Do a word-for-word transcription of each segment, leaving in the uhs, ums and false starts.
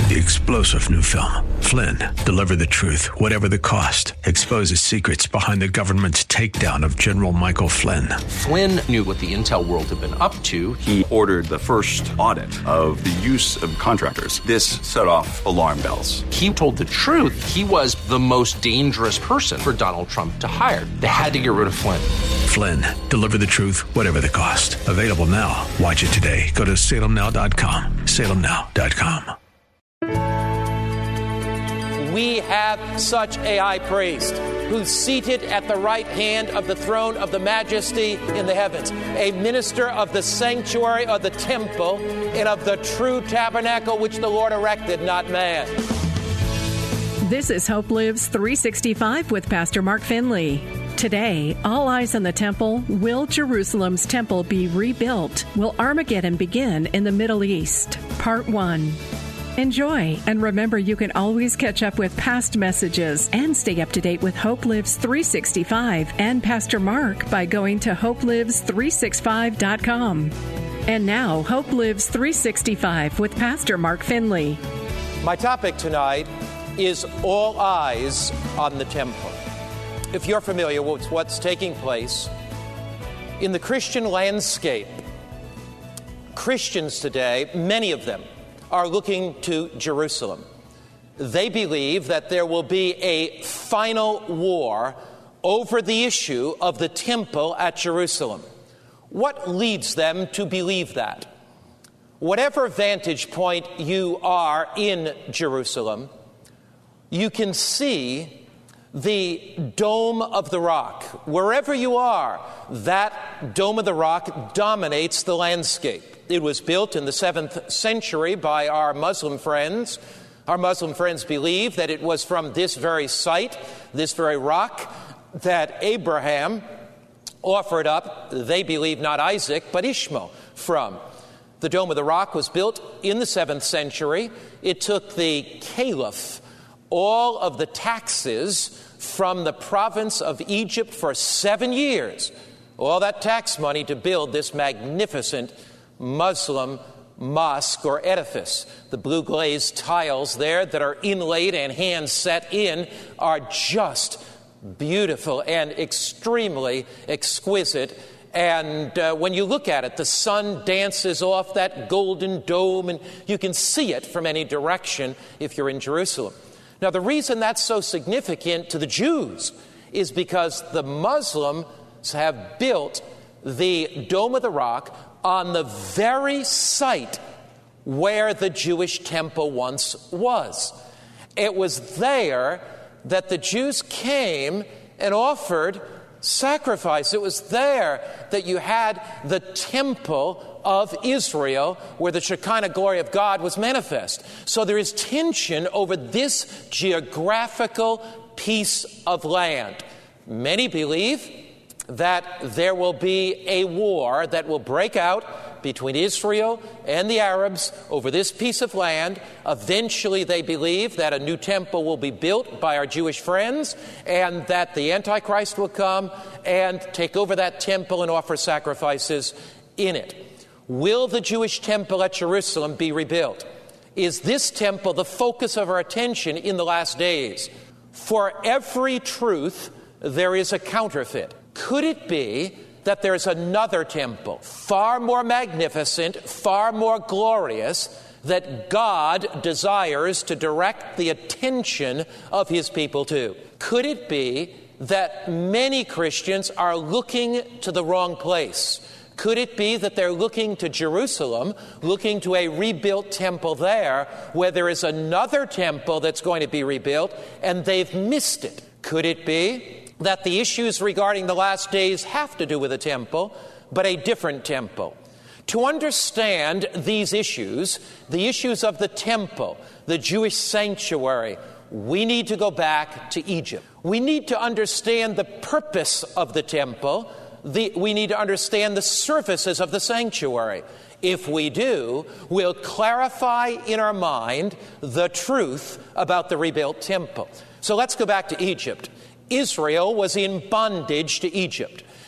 The explosive new film, Flynn, deliver the truth, whatever the cost, exposes secrets behind the government's takedown of General Michael Flynn. Flynn knew what the intel world had been up to. He ordered the first audit of the use of contractors. This set off alarm bells. He told the truth. He was the most dangerous person for Donald Trump to hire. They had to get rid of Flynn. Flynn, deliver the truth, whatever the cost. Available now. Watch it today. Go to salem now dot com. salem now dot com. We have such a high priest who's seated at the right hand of the throne of the majesty in the heavens, a minister of the sanctuary of the temple and of the true tabernacle which the Lord erected, not man. This is Hope Lives three sixty-five with Pastor Mark Finley. Today, all eyes on the temple. Will Jerusalem's temple be rebuilt? Will Armageddon begin in the Middle East? Part one. Enjoy, and remember you can always catch up with past messages and stay up to date with Hope Lives three sixty-five and Pastor Mark by going to hope lives three sixty-five dot com. And now, Hope Lives three sixty-five with Pastor Mark Finley. My topic tonight is all eyes on the temple. If you're familiar with what's taking place in the Christian landscape, Christians today, many of them, are looking to Jerusalem. They believe that there will be a final war over the issue of the temple at Jerusalem. What leads them to believe that? Whatever vantage point you are in Jerusalem, you can see the Dome of the Rock. Wherever you are, that Dome of the Rock dominates the landscape. It was built in the seventh century by our Muslim friends. Our Muslim friends believe that it was from this very site, this very rock, that Abraham offered up, they believe not Isaac, but Ishmael from. The Dome of the Rock was built in the seventh century. It took the caliph all of the taxes from the province of Egypt for seven years, all that tax money to build this magnificent Muslim mosque or edifice. The blue glazed tiles there that are inlaid and hand set in are just beautiful and extremely exquisite. And uh, when you look at it, the sun dances off that golden dome, and you can see it from any direction if you're in Jerusalem. Now, the reason that's so significant to the Jews is because the Muslims have built the Dome of the Rock on the very site where the Jewish temple once was. It was there that the Jews came and offered sacrifice. It was there that you had the temple of Israel where the Shekinah glory of God was manifest. So there is tension over this geographical piece of land. Many believe that there will be a war that will break out between Israel and the Arabs over this piece of land. Eventually, they believe that a new temple will be built by our Jewish friends and that the Antichrist will come and take over that temple and offer sacrifices in it. Will the Jewish temple at Jerusalem be rebuilt? Is this temple the focus of our attention in the last days? For every truth, there is a counterfeit. Could it be that there's another temple, far more magnificent, far more glorious, that God desires to direct the attention of his people to? Could it be that many Christians are looking to the wrong place? Could it be that they're looking to Jerusalem, looking to a rebuilt temple there, where there is another temple that's going to be rebuilt, and they've missed it? Could it be that the issues regarding the last days have to do with a temple, but a different temple? To understand these issues, the issues of the temple, the Jewish sanctuary, we need to go back to Egypt. We need to understand the purpose of the temple. The, we need to understand the services of the sanctuary. If we do, we'll clarify in our mind the truth about the rebuilt temple. So let's go back to Egypt. Israel was in bondage to Egypt.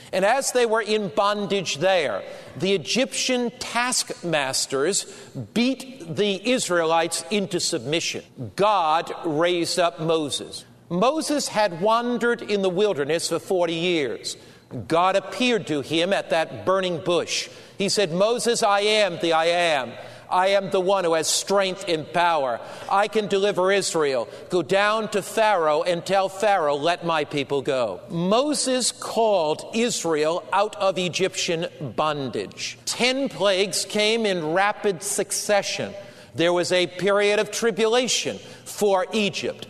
And as they were in bondage there, the Egyptian taskmasters beat the Israelites into submission. God raised up Moses. Moses had wandered in the wilderness for forty years. God appeared to him at that burning bush. He said, "Moses, I am the I am. I am the one who has strength and power. I can deliver Israel. Go down to Pharaoh and tell Pharaoh, let my people go." Moses called Israel out of Egyptian bondage. Ten plagues came in rapid succession. There was a period of tribulation for Egypt.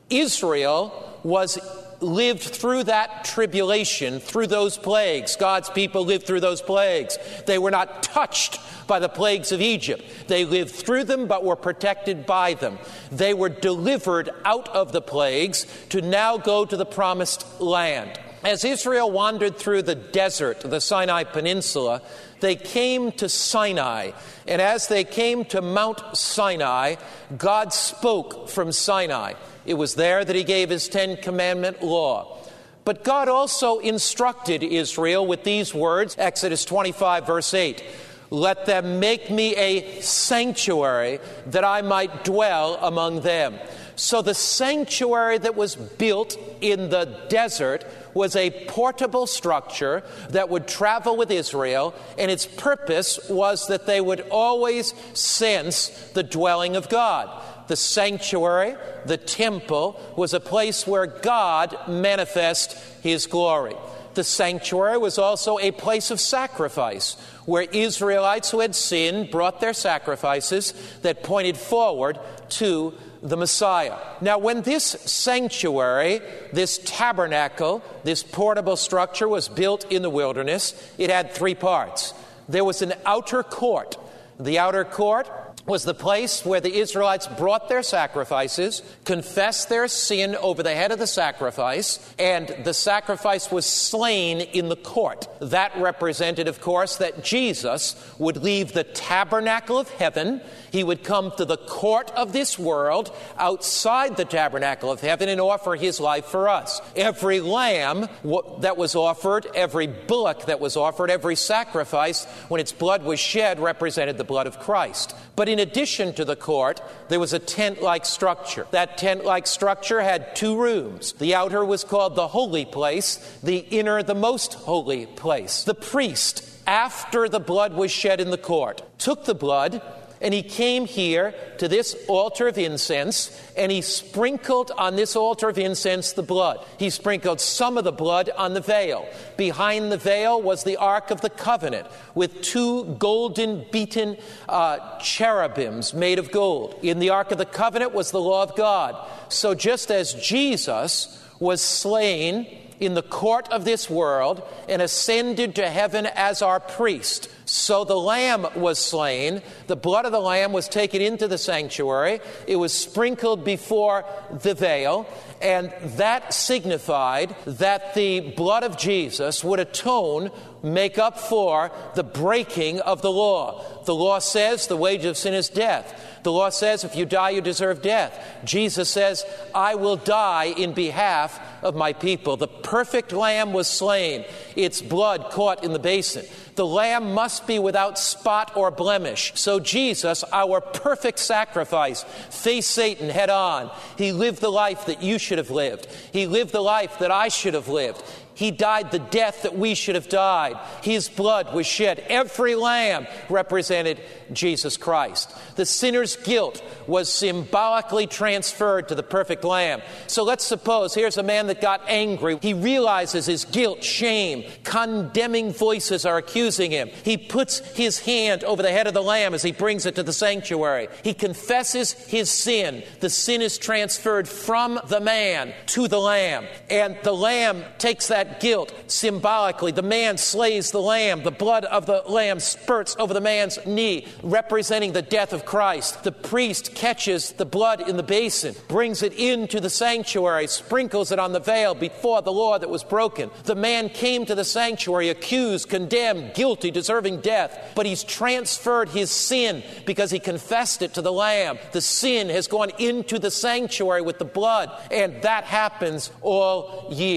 Israel was lived through that tribulation, through those plagues. God's people lived through those plagues. They were not touched by the plagues of Egypt. They lived through them but were protected by them. They were delivered out of the plagues to now go to the promised land. As Israel wandered through the desert, the Sinai Peninsula, they came to Sinai. And as they came to Mount Sinai, God spoke from Sinai. It was there that he gave his Ten Commandment law. But God also instructed Israel with these words, Exodus twenty-five, verse eight, "Let them make me a sanctuary that I might dwell among them." So the sanctuary that was built in the desert was a portable structure that would travel with Israel, and its purpose was that they would always sense the dwelling of God. The sanctuary, the temple, was a place where God manifests his glory. The sanctuary was also a place of sacrifice, where Israelites who had sinned brought their sacrifices that pointed forward to the Messiah. Now, when this sanctuary, this tabernacle, this portable structure was built in the wilderness, it had three parts. There was an outer court. The outer court was the place where the Israelites brought their sacrifices, confessed their sin over the head of the sacrifice, and the sacrifice was slain in the court. That represented, of course, that Jesus would leave the tabernacle of heaven. He would come to the court of this world outside the tabernacle of heaven and offer his life for us. Every lamb that was offered, every bullock that was offered, every sacrifice, when its blood was shed, represented the blood of Christ. But in addition to the court, there was a tent-like structure. That tent-like structure had two rooms. The outer was called the holy place, the inner the most holy place. The priest, after the blood was shed in the court, took the blood and he came here to this altar of incense, and he sprinkled on this altar of incense the blood. He sprinkled some of the blood on the veil. Behind the veil was the Ark of the Covenant with two golden beaten uh, cherubims made of gold. In the Ark of the Covenant was the law of God. So just as Jesus was slain in the court of this world and ascended to heaven as our priest, so the lamb was slain. The blood of the lamb was taken into the sanctuary. It was sprinkled before the veil, and that signified that the blood of Jesus would atone, make up for the breaking of the law. The law says the wages of sin is death. The law says if you die, you deserve death. Jesus says, I will die in behalf of my people. The perfect lamb was slain, its blood caught in the basin. The lamb must be without spot or blemish. So Jesus, our perfect sacrifice, faced Satan head on. He lived the life that you should have lived. He lived the life that I should have lived. He died the death that we should have died. His blood was shed. Every lamb represented Jesus Christ. The sinner's guilt was symbolically transferred to the perfect lamb. So let's suppose here's a man that got angry. He realizes his guilt, shame, condemning voices are accusing him. He puts his hand over the head of the lamb as he brings it to the sanctuary. He confesses his sin. The sin is transferred from the man to the lamb. And the lamb takes that guilt symbolically. The man slays the lamb. The blood of the lamb spurts over the man's knee, representing the death of Christ. The priest catches the blood in the basin, brings it into the sanctuary, sprinkles it on the veil before the law that was broken. The man came to the sanctuary accused, condemned, guilty, deserving death, but he's transferred his sin because he confessed it to the lamb. The sin has gone into the sanctuary with the blood, and that happens all year.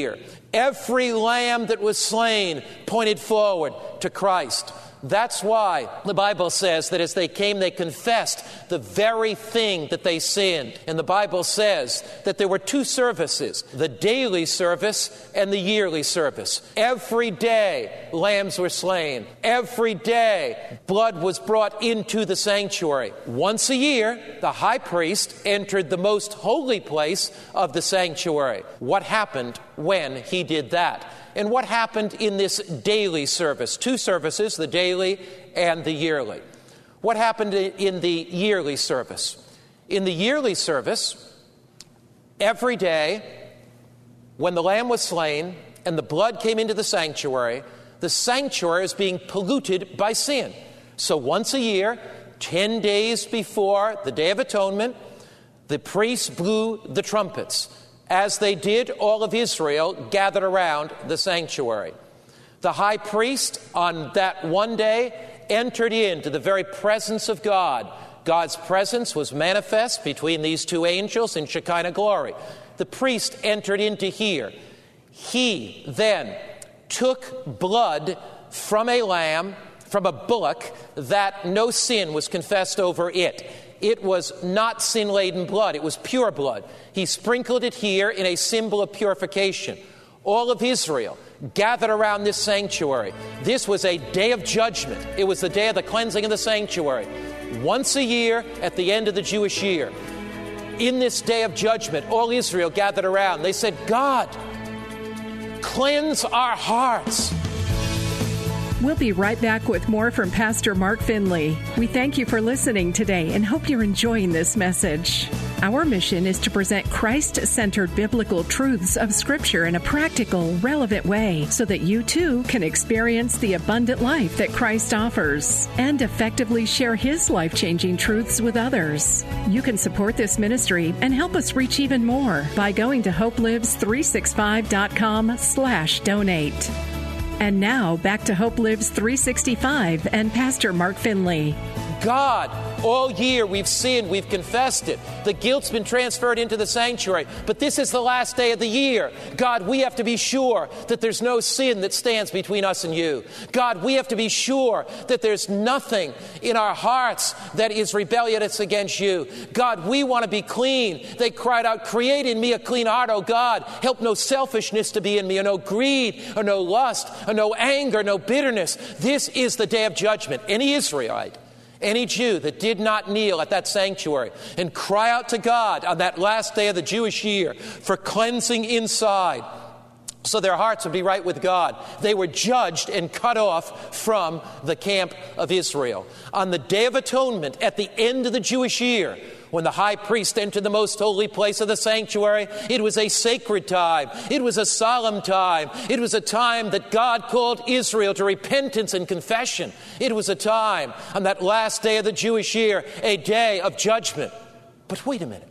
Every lamb that was slain pointed forward to Christ. That's why the Bible says that as they came, they confessed the very thing that they sinned. And the Bible says that there were two services, the daily service and the yearly service. Every day, lambs were slain. Every day, blood was brought into the sanctuary. Once a year, the high priest entered the most holy place of the sanctuary. What happened when he did that? And what happened in this daily service? Two services, the daily and the yearly. What happened in the yearly service? In the yearly service, every day, when the lamb was slain and the blood came into the sanctuary, the sanctuary is being polluted by sin. So once a year, ten days before the Day of Atonement, the priests blew the trumpets. As they did, all of Israel gathered around the sanctuary. The high priest on that one day entered into the very presence of God. God's presence was manifest between these two angels in Shekinah glory. The priest entered into here. He then took blood from a lamb, from a bullock, that no sin was confessed over it. It was not sin-laden blood. It was pure blood. He sprinkled it here in a symbol of purification. All of Israel gathered around this sanctuary. This was a day of judgment. It was the day of the cleansing of the sanctuary. Once a year at the end of the Jewish year, in this day of judgment, all Israel gathered around. They said, God, cleanse our hearts. We'll be right back with more from Pastor Mark Finley. We thank you for listening today and hope you're enjoying this message. Our mission is to present Christ-centered biblical truths of Scripture in a practical, relevant way so that you too can experience the abundant life that Christ offers and effectively share His life-changing truths with others. You can support this ministry and help us reach even more by going to hopelives three sixty-five dot com slash donate. And now, back to Hope Lives three sixty-five and Pastor Mark Finley. God, all year we've sinned, we've confessed it. The guilt's been transferred into the sanctuary. But this is the last day of the year. God, we have to be sure that there's no sin that stands between us and you. God, we have to be sure that there's nothing in our hearts that is rebellious against you. God, we want to be clean. They cried out, create in me a clean heart, O God. Help no selfishness to be in me, or no greed, or no lust, or no anger, no bitterness. This is the day of judgment. Any Israelite, any Jew that did not kneel at that sanctuary and cry out to God on that last day of the Jewish year for cleansing inside, so their hearts would be right with God, they were judged and cut off from the camp of Israel. On the Day of Atonement, at the end of the Jewish year, when the high priest entered the most holy place of the sanctuary, it was a sacred time. It was a solemn time. It was a time that God called Israel to repentance and confession. It was a time, on that last day of the Jewish year, a day of judgment. But wait a minute.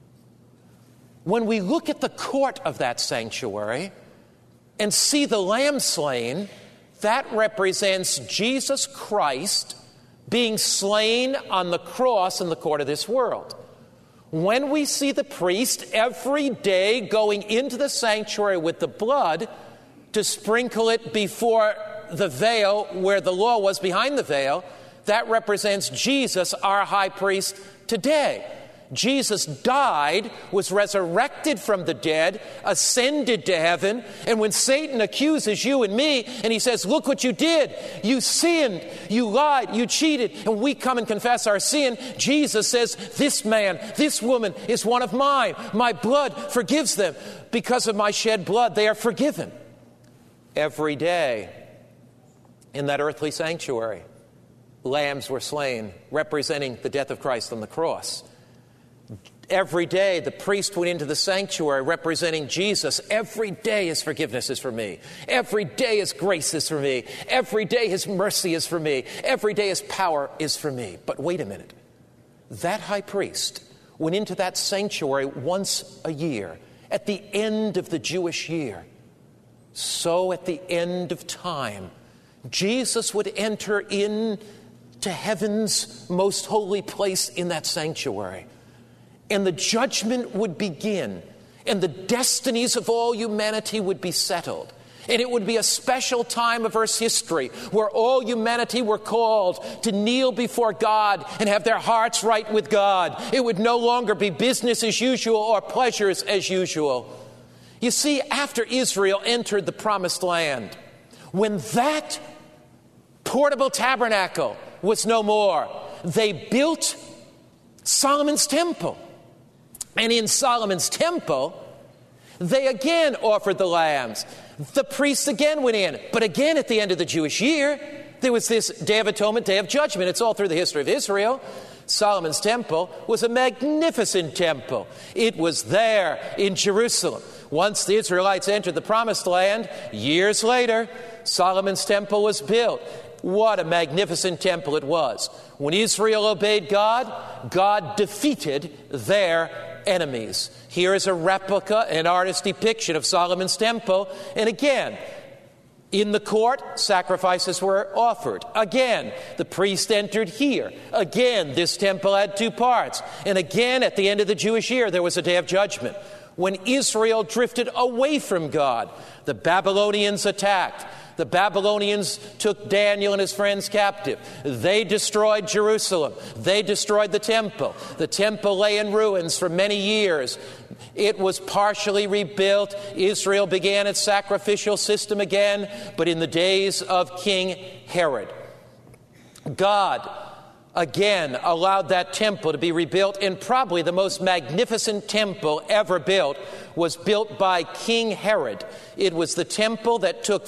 When we look at the court of that sanctuary and see the lamb slain, that represents Jesus Christ being slain on the cross in the court of this world. When we see the priest every day going into the sanctuary with the blood to sprinkle it before the veil where the law was behind the veil, that represents Jesus, our high priest, today. Jesus died, was resurrected from the dead, ascended to heaven, and when Satan accuses you and me, and he says, look what you did, you sinned, you lied, you cheated, and we come and confess our sin, Jesus says, this man, this woman is one of mine. My blood forgives them. Because of my shed blood, they are forgiven. Every day in that earthly sanctuary, lambs were slain, representing the death of Christ on the cross. Every day, the priest went into the sanctuary representing Jesus. Every day, his forgiveness is for me. Every day, his grace is for me. Every day, his mercy is for me. Every day, his power is for me. But wait a minute. That high priest went into that sanctuary once a year, at the end of the Jewish year. So at the end of time, Jesus would enter into heaven's most holy place in that sanctuary. And the judgment would begin. and the destinies of all humanity would be settled. And it would be a special time of Earth's history where all humanity were called to kneel before God and have their hearts right with God. It would no longer be business as usual or pleasures as usual. You see, after Israel entered the Promised Land, when that portable tabernacle was no more, they built Solomon's temple. And in Solomon's temple, they again offered the lambs. The priests again went in. But again, at the end of the Jewish year, there was this Day of Atonement, Day of Judgment. It's all through the history of Israel. Solomon's temple was a magnificent temple. It was there in Jerusalem. Once the Israelites entered the Promised Land, years later, Solomon's temple was built. What a magnificent temple it was. When Israel obeyed God, God defeated their enemies. Here is a replica, an artist's depiction of Solomon's temple. And again, in the court, sacrifices were offered. Again, the priest entered here. Again, this temple had two parts. And again, at the end of the Jewish year, there was a Day of Judgment. When Israel drifted away from God, the Babylonians attacked. The Babylonians took Daniel and his friends captive. They destroyed Jerusalem. They destroyed the temple. The temple lay in ruins for many years. It was partially rebuilt. Israel began its sacrificial system again, but in the days of King Herod. God again allowed that temple to be rebuilt, and probably the most magnificent temple ever built was built by King Herod. It was the temple that took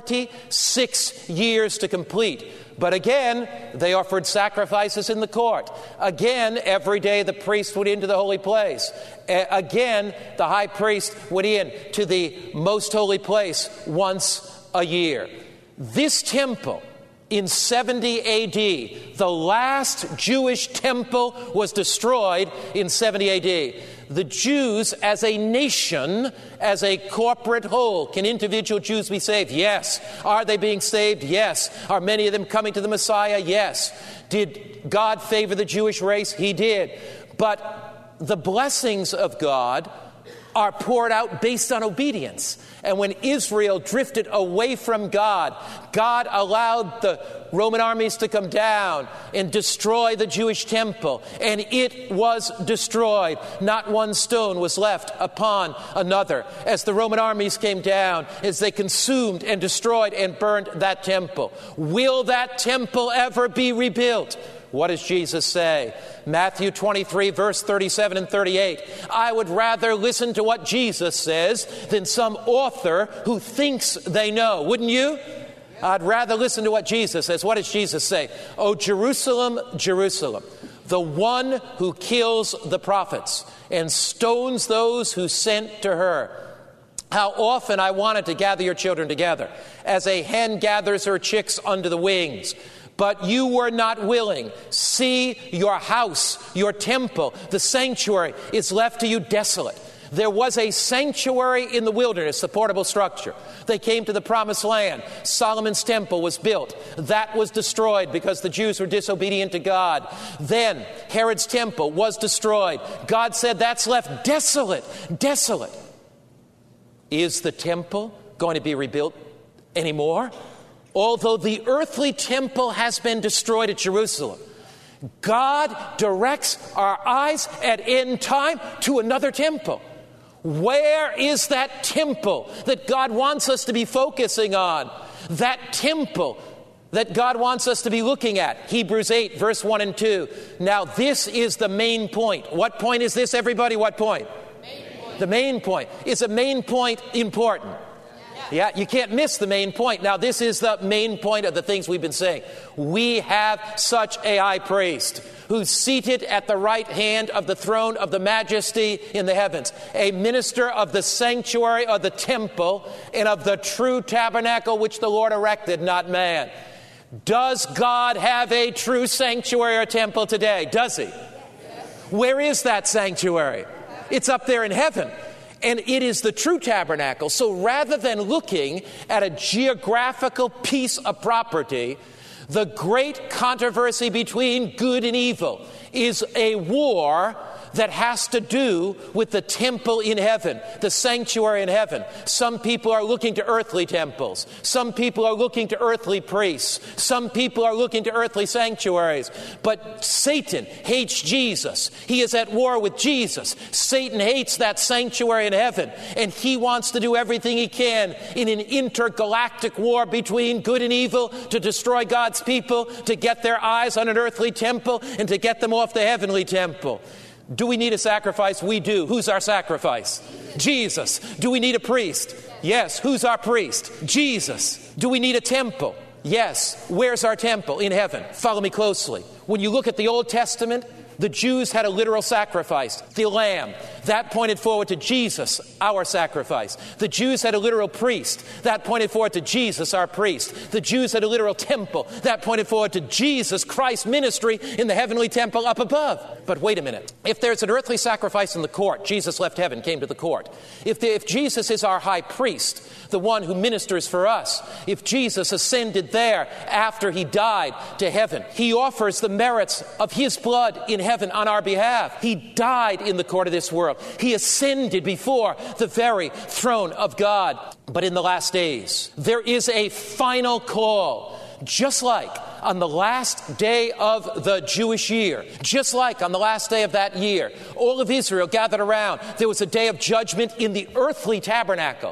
forty-six years to complete. But again, they offered sacrifices in the court. Again, every day the priest went into the holy place. A- again, the high priest went in to the most holy place once a year. This temple, in seventy A D, the last Jewish temple was destroyed in seventy A D. The Jews as a nation, as a corporate whole, can individual Jews be saved? Yes. Are they being saved? Yes. Are many of them coming to the Messiah? Yes. Did God favor the Jewish race? He did. But the blessings of God are poured out based on obedience. And when Israel drifted away from God, God allowed the Roman armies to come down and destroy the Jewish temple. And it was destroyed. Not one stone was left upon another. As the Roman armies came down, as they consumed and destroyed and burned that temple. Will that temple ever be rebuilt? What does Jesus say? Matthew twenty-three, verse thirty-seven and thirty-eight. I would rather listen to what Jesus says than some author who thinks they know. Wouldn't you? I'd rather listen to what Jesus says. What does Jesus say? Oh, Jerusalem, Jerusalem, the one who kills the prophets and stones those who sent to her. How often I wanted to gather your children together, as a hen gathers her chicks under the wings. But you were not willing. See, your house, your temple, the sanctuary is left to you desolate. There was a sanctuary in the wilderness, the portable structure. They came to the Promised Land. Solomon's temple was built. That was destroyed because the Jews were disobedient to God. Then Herod's temple was destroyed. God said, that's left desolate, desolate. Is the temple going to be rebuilt anymore? Although the earthly temple has been destroyed at Jerusalem, God directs our eyes at end time to another temple. Where is that temple that God wants us to be focusing on? That temple that God wants us to be looking at. Hebrews eight, verse one and two. Now this is the main point. What point is this, everybody? What point? Main point. The main point. Is a main point important? Yeah, you can't miss the main point. Now, this is the main point of the things we've been saying. We have such a high priest who's seated at the right hand of the throne of the majesty in the heavens, a minister of the sanctuary of the temple and of the true tabernacle which the Lord erected, not man. Does God have a true sanctuary or temple today? Does he? Where is that sanctuary? It's up there in heaven. And it is the true tabernacle. So rather than looking at a geographical piece of property, the great controversy between good and evil is a war that has to do with the temple in heaven, the sanctuary in heaven. Some people are looking to earthly temples. Some people are looking to earthly priests. Some people are looking to earthly sanctuaries. But Satan hates Jesus. He is at war with Jesus. Satan hates that sanctuary in heaven, and he wants to do everything he can in an intergalactic war between good and evil to destroy God's people, to get their eyes on an earthly temple, and to get them off the heavenly temple. Do we need a sacrifice? We do. Who's our sacrifice? Jesus. Do we need a priest? Yes. Who's our priest? Jesus. Do we need a temple? Yes. Where's our temple? In heaven. Follow me closely. When you look at the Old Testament, the Jews had a literal sacrifice, the lamb. That pointed forward to Jesus, our sacrifice. The Jews had a literal priest. That pointed forward to Jesus, our priest. The Jews had a literal temple. That pointed forward to Jesus Christ's ministry in the heavenly temple up above. But wait a minute. If there's an earthly sacrifice in the court, Jesus left heaven, came to the court. If, the, if Jesus is our high priest, the one who ministers for us, if Jesus ascended there after he died to heaven, he offers the merits of his blood in heaven on our behalf. He died in the court of this world. He ascended before the very throne of God. But in the last days, there is a final call. Just like on the last day of the Jewish year, just like on the last day of that year, all of Israel gathered around. There was a day of judgment in the earthly tabernacle.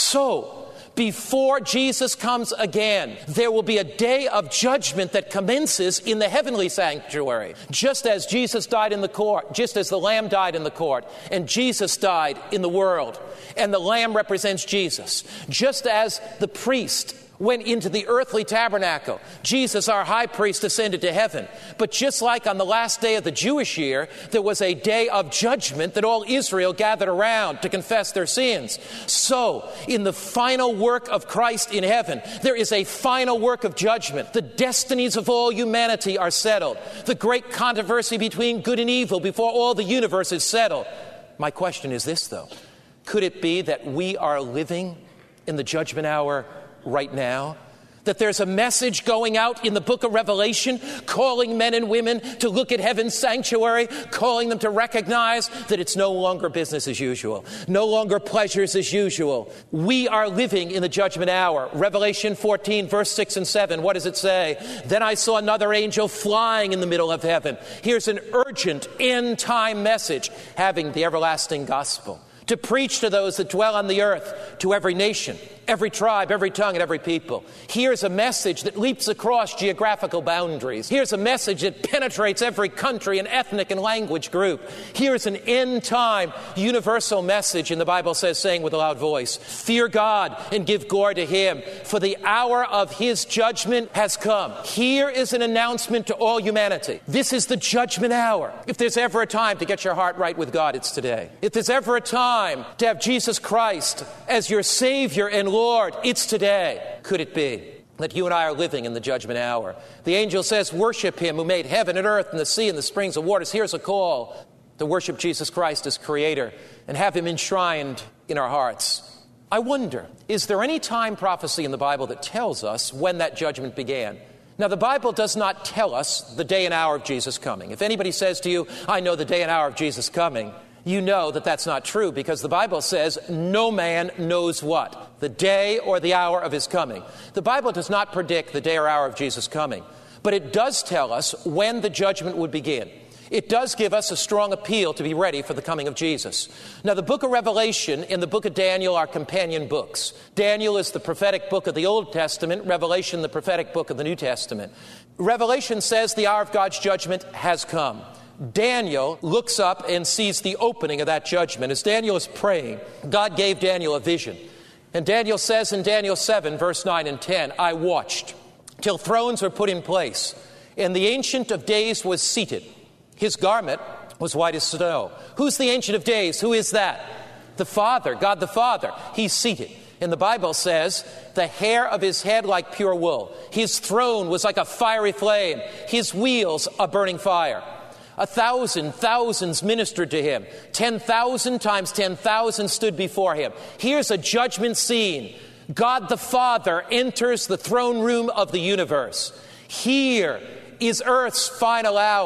So, before Jesus comes again, there will be a day of judgment that commences in the heavenly sanctuary. Just as Jesus died in the court, just as the Lamb died in the court, and Jesus died in the world, and the Lamb represents Jesus. Just as the priest went into the earthly tabernacle, Jesus, our high priest, ascended to heaven. But just like on the last day of the Jewish year, there was a day of judgment that all Israel gathered around to confess their sins. So, in the final work of Christ in heaven, there is a final work of judgment. The destinies of all humanity are settled. The great controversy between good and evil before all the universe is settled. My question is this, though. Could it be that we are living in the judgment hour right now? That there's a message going out in the book of Revelation calling men and women to look at heaven's sanctuary, calling them to recognize that it's no longer business as usual, no longer pleasures as usual. We are living in the judgment hour. Revelation fourteen, verse six and seven, what does it say? Then I saw another angel flying in the middle of heaven. Here's an urgent end-time message, having the everlasting gospel to preach to those that dwell on the earth, to every nation, every tribe, every tongue, and every people. Here's a message that leaps across geographical boundaries. Here's a message that penetrates every country and ethnic and language group. Here's an end-time universal message, and the Bible says, saying with a loud voice, fear God and give glory to him, for the hour of his judgment has come. Here is an announcement to all humanity. This is the judgment hour. If there's ever a time to get your heart right with God, it's today. If there's ever a time to have Jesus Christ as your Savior and Lord, it's today. Could it be that you and I are living in the judgment hour? The angel says, worship him who made heaven and earth and the sea and the springs of waters. Here's a call to worship Jesus Christ as Creator and have him enshrined in our hearts. I wonder, is there any time prophecy in the Bible that tells us when that judgment began? Now, the Bible does not tell us the day and hour of Jesus coming. If anybody says to you, I know the day and hour of Jesus coming, you know that that's not true, because the Bible says no man knows what? The day or the hour of his coming. The Bible does not predict the day or hour of Jesus' coming, but it does tell us when the judgment would begin. It does give us a strong appeal to be ready for the coming of Jesus. Now, the book of Revelation and the book of Daniel are companion books. Daniel is the prophetic book of the Old Testament, Revelation the prophetic book of the New Testament. Revelation says the hour of God's judgment has come. Daniel looks up and sees the opening of that judgment. As Daniel is praying, God gave Daniel a vision. And Daniel says in Daniel seven, verse nine and ten, I watched till thrones were put in place, and the Ancient of Days was seated. His garment was white as snow. Who's the Ancient of Days? Who is that? The Father, God the Father. He's seated. And the Bible says, the hair of his head like pure wool. His throne was like a fiery flame. His wheels a burning fire. A thousand thousands ministered to him. Ten thousand times ten thousand stood before him. Here's a judgment scene. God the Father enters the throne room of the universe. Here is earth's final hour.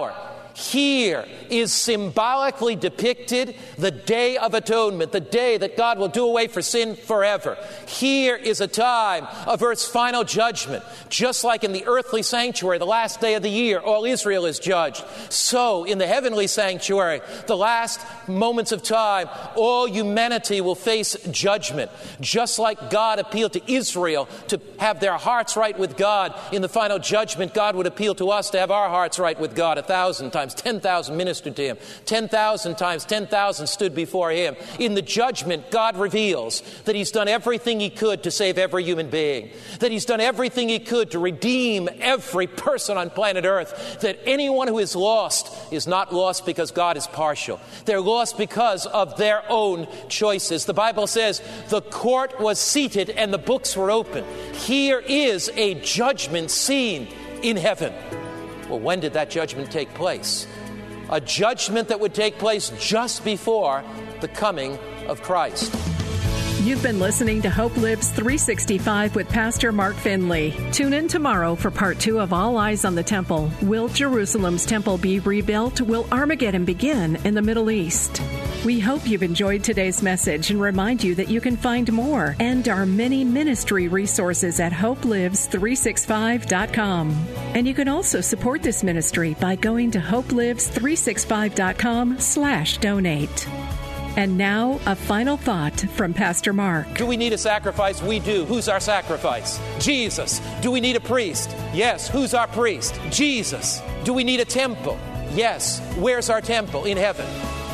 Here is symbolically depicted the Day of Atonement, the day that God will do away for sin forever. Here is a time of earth's final judgment. Just like in the earthly sanctuary, the last day of the year, all Israel is judged. So in the heavenly sanctuary, the last moments of time, all humanity will face judgment. Just like God appealed to Israel to have their hearts right with God, in the final judgment, God would appeal to us to have our hearts right with God a thousand times. ten thousand ministered to him. ten thousand times ten thousand stood before him. In the judgment, God reveals that he's done everything he could to save every human being. That he's done everything he could to redeem every person on planet Earth. That anyone who is lost is not lost because God is partial. They're lost because of their own choices. The Bible says the court was seated and the books were open. Here is a judgment scene in heaven. Well, when did that judgment take place? A judgment that would take place just before the coming of Christ. You've been listening to Hope Lives three sixty-five with Pastor Mark Finley. Tune in tomorrow for part two of All Eyes on the Temple. Will Jerusalem's temple be rebuilt? Will Armageddon begin in the Middle East? We hope you've enjoyed today's message and remind you that you can find more and our many ministry resources at hope lives three sixty-five dot com. And you can also support this ministry by going to hope lives three sixty-five dot com slash donate. And now, a final thought from Pastor Mark. Do we need a sacrifice? We do. Who's our sacrifice? Jesus. Do we need a priest? Yes. Who's our priest? Jesus. Do we need a temple? Yes. Where's our temple? In heaven.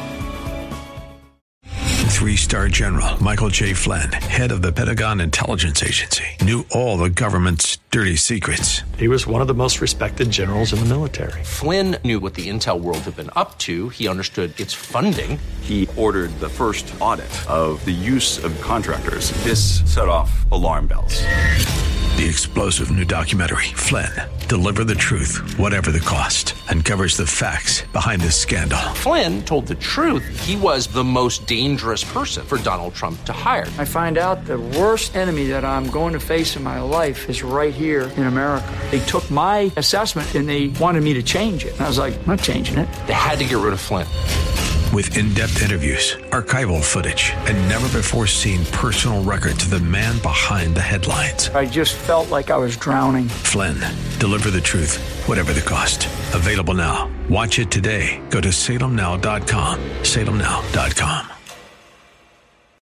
Three-star General Michael J. Flynn, head of the Pentagon Intelligence Agency, knew all the government's dirty secrets. He was one of the most respected generals in the military. Flynn knew what the intel world had been up to. He understood its funding. He ordered the first audit of the use of contractors. This set off alarm bells. The explosive new documentary, Flynn, Deliver the Truth, Whatever the Cost, uncovers the facts behind this scandal. Flynn told the truth. He was the most dangerous person for Donald Trump to hire. I find out the worst enemy that I'm going to face in my life is right here in America. They took my assessment and they wanted me to change it. And I was like, I'm not changing it. They had to get rid of Flynn. With in-depth interviews, archival footage, and never-before-seen personal records of the man behind the headlines. I just felt like I was drowning. Flynn, Deliver the Truth, Whatever the Cost. Available now. Watch it today. Go to salem now dot com. salem now dot com.